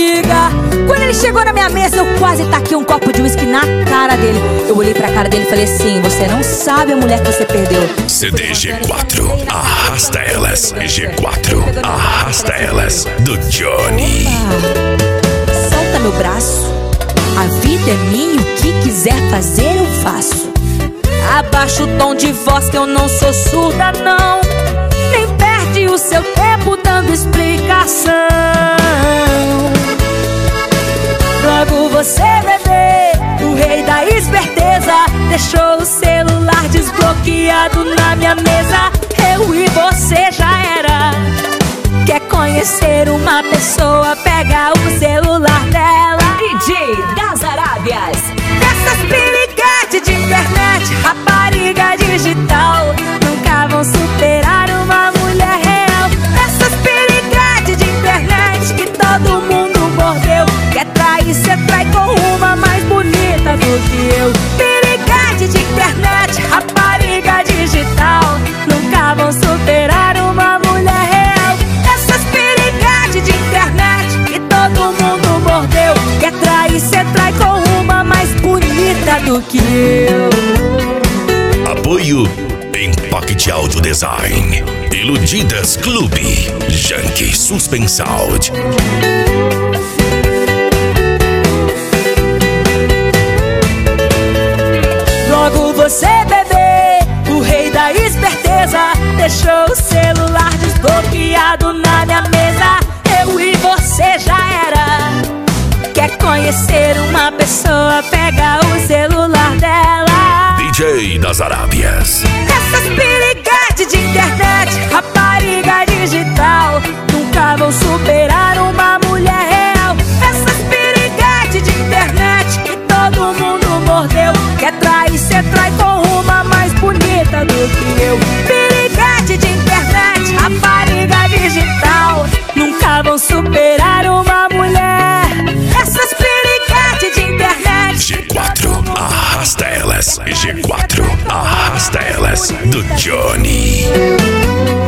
amiga. Quando ele chegou na minha mesa, eu quase taquei um copo de uísque na cara dele. Eu olhei pra cara dele e falei assim: você não sabe a mulher que você perdeu. CD G4, arrasta elas. G4, arrasta elas, do Johnny. Solta meu braço, a vida é minha, o que quiser fazer eu faço. Abaixa o tom de voz que eu não sou surda não. Nem perde o seu tempo dando explicação. Logo você, bebê, o rei da esperteza, deixou o celular desbloqueado na minha mesa. Eu e você já era. Quer conhecer uma pessoa, pega o celular dela. DJ das Arábias. Essas piriguetes de internet, rapariga digital, nunca vão superar uma mulher real. Essas piriguetes de internet que todo mundo mordeu. Quer trair, cê trai com uma mais bonita do que eu. Piriguete de internet, rapariga digital, nunca vão superar uma mulher real. Essas piriguetes de internet que todo mundo mordeu. Quer trair, cê trai com uma mais bonita do que eu. Apoio Impact Audio Design, Iludidas Clube, Yankee Suspensald. Logo você, bebê, o rei da esperteza, deixou o celular desbloqueado na minha mesa. Eu e você já era. Quer conhecer uma pessoa, pega o celular dela. DJ das Arábias. Essas piriguetes de internet, rapariga digital, nunca vão superar uma mulher real. Essas piriguetes de internet que todo mundo mordeu. Quer trair, cê trai com uma mais bonita do que eu. Piriguete de internet, rapariga digital, nunca vão superar uma mulher. Essas piriguetes de internet. G4, arrasta elas. G4, arrasta elas, do Johnny.